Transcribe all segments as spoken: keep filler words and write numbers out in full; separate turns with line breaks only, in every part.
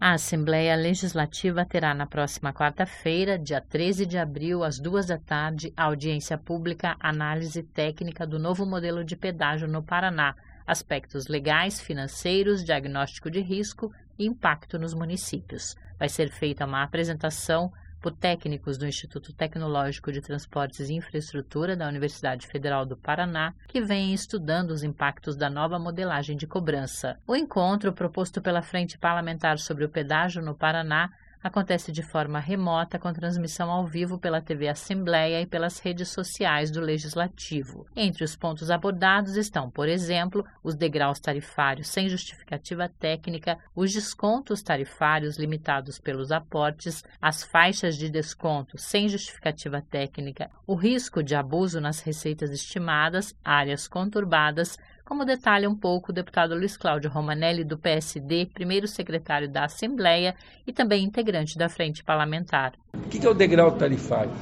A Assembleia Legislativa terá na próxima quarta-feira, dia treze de abril, às duas da tarde, a audiência pública Análise Técnica do novo modelo de pedágio no Paraná, aspectos legais, financeiros, diagnóstico de risco e impacto nos municípios. Vai ser feita uma apresentação por técnicos do Instituto Tecnológico de Transportes e Infraestrutura da Universidade Federal do Paraná, que vêm estudando os impactos da nova modelagem de cobrança. O encontro, proposto pela Frente Parlamentar sobre o Pedágio no Paraná, acontece de forma remota com transmissão ao vivo pela T V Assembleia e pelas redes sociais do Legislativo. Entre os pontos abordados estão, por exemplo, os degraus tarifários sem justificativa técnica, os descontos tarifários limitados pelos aportes, as faixas de desconto sem justificativa técnica, o risco de abuso nas receitas estimadas, áreas conturbadas, como detalha um pouco o deputado Luiz Cláudio Romanelli, do P S D, primeiro secretário da Assembleia e também integrante da Frente Parlamentar.
O que é o degrau tarifário?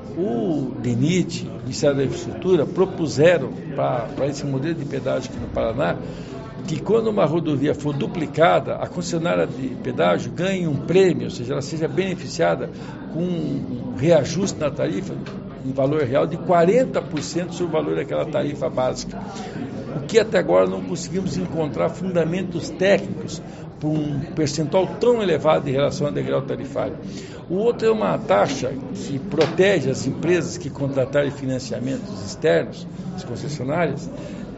O DENIT, o Ministério da Infraestrutura, propuseram para esse modelo de pedágio aqui no Paraná que quando uma rodovia for duplicada, a concessionária de pedágio ganhe um prêmio, ou seja, ela seja beneficiada com um reajuste na tarifa em valor real de quarenta por cento sobre o valor daquela tarifa básica. O que até agora não conseguimos encontrar fundamentos técnicos para um percentual tão elevado em relação ao degrau tarifário. O outro é uma taxa que protege as empresas que contratarem financiamentos externos, as concessionárias,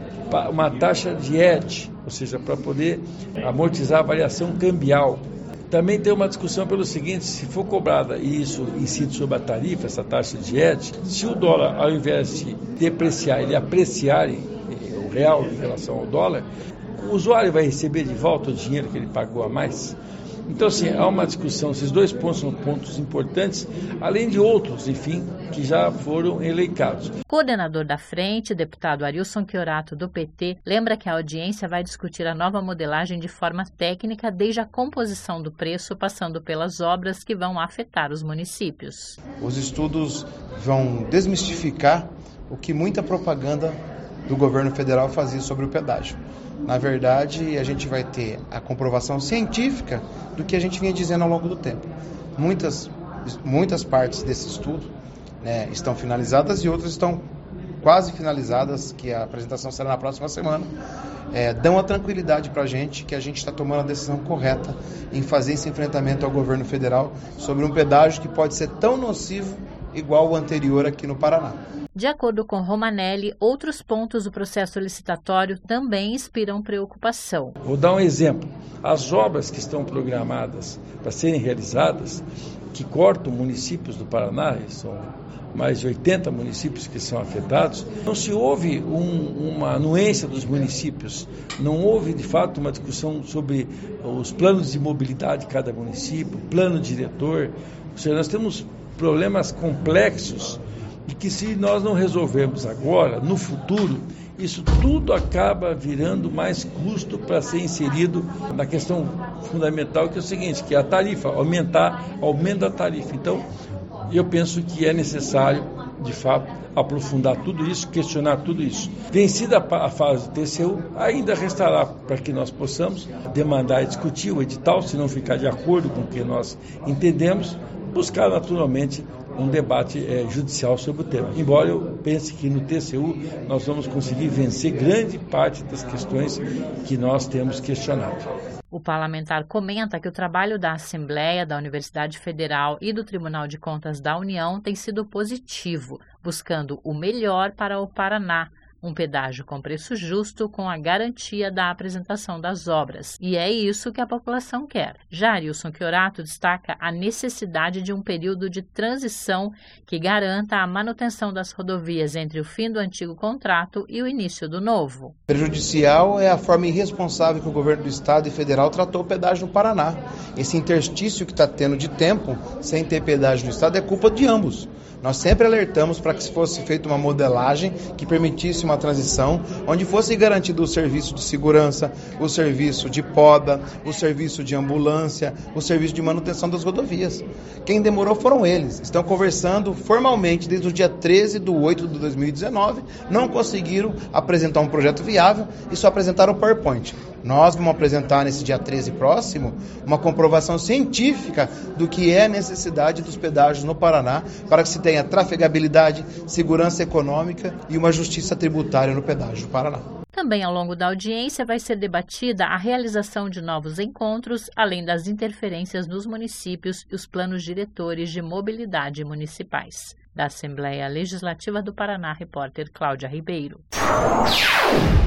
uma taxa de hedge, ou seja, para poder amortizar a variação cambial. Também tem uma discussão pelo seguinte: se for cobrada e isso incide sobre a tarifa, essa taxa de hedge, se o dólar, ao invés de depreciar, ele apreciar o real em relação ao dólar, o usuário vai receber de volta o dinheiro que ele pagou a mais? Então, assim, há uma discussão, esses dois pontos são pontos importantes, além de outros, enfim, que já foram elencados.
O coordenador da frente, deputado Arilson Chiorato, do P T, lembra que a audiência vai discutir a nova modelagem de forma técnica, desde a composição do preço, passando pelas obras que vão afetar os municípios.
Os estudos vão desmistificar o que muita propaganda do governo federal fazia sobre o pedágio. Na verdade, a gente vai ter a comprovação científica do que a gente vinha dizendo ao longo do tempo. Muitas, muitas partes desse estudo, né, estão finalizadas e outras estão quase finalizadas, que a apresentação será na próxima semana, é, dão a tranquilidade para a gente que a gente está tomando a decisão correta em fazer esse enfrentamento ao governo federal sobre um pedágio que pode ser tão nocivo igual o anterior aqui no Paraná.
De acordo com Romanelli, outros pontos do processo licitatório também inspiram preocupação.
Vou dar um exemplo. As obras que estão programadas para serem realizadas, que cortam municípios do Paraná, são mais de oitenta municípios que são afetados, não se houve um, uma anuência dos municípios, não houve de fato uma discussão sobre os planos de mobilidade de cada município, plano diretor. Ou seja, nós temos problemas complexos e que, se nós não resolvermos agora, no futuro, isso tudo acaba virando mais custo para ser inserido na questão fundamental, que é o seguinte, que é a tarifa, aumentar, aumento da tarifa. Então, eu penso que é necessário, de fato, aprofundar tudo isso, questionar tudo isso. Vencida a fase do T C U, ainda restará para que nós possamos demandar e discutir o edital, se não ficar de acordo com o que nós entendemos, buscar naturalmente um debate é, judicial sobre o tema. Embora eu pense que no T C U nós vamos conseguir vencer grande parte das questões que nós temos questionado.
O parlamentar comenta que o trabalho da Assembleia, da Universidade Federal e do Tribunal de Contas da União tem sido positivo, buscando o melhor para o Paraná, um pedágio com preço justo, com a garantia da apresentação das obras. E é isso que a população quer. Já Arilson Chiorato destaca a necessidade de um período de transição que garanta a manutenção das rodovias entre o fim do antigo contrato e o início do novo.
Prejudicial é a forma irresponsável que o governo do Estado e federal tratou o pedágio no Paraná. Esse interstício que está tendo de tempo sem ter pedágio no Estado é culpa de ambos. Nós sempre alertamos para que fosse feita uma modelagem que permitisse uma transição, onde fosse garantido o serviço de segurança, o serviço de poda, o serviço de ambulância, o serviço de manutenção das rodovias. Quem demorou foram eles. Estão conversando formalmente desde o dia treze de oito de dois mil e dezenove, não conseguiram apresentar um projeto viável e só apresentaram o PowerPoint. Nós vamos apresentar nesse dia treze próximo uma comprovação científica do que é a necessidade dos pedágios no Paraná para que se tenha trafegabilidade, segurança econômica e uma justiça tributária no pedágio do Paraná.
Também ao longo da audiência vai ser debatida a realização de novos encontros, além das interferências nos municípios e os planos diretores de mobilidade municipais. Da Assembleia Legislativa do Paraná, repórter Cláudia Ribeiro.